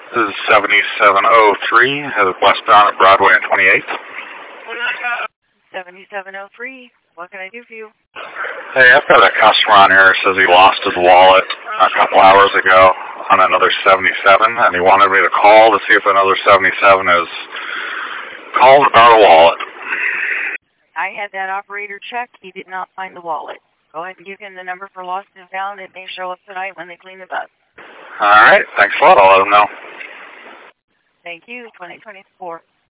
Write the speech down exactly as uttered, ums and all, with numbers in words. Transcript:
This is seventy-seven oh three, westbound at Broadway and twenty-eighth. seventy-seven oh three, what can I do for you? Hey, I've got a customer on here who says he lost his wallet a couple hours ago on another seventy-seven, and he wanted me to call to see if another seventy-seven is called about a wallet. I had that operator check. He did not find the wallet. Go ahead and give him the number for lost and found. It may show up tonight when they clean the bus. All right, thanks a lot. I'll let him know. Thank you. twenty twenty-four.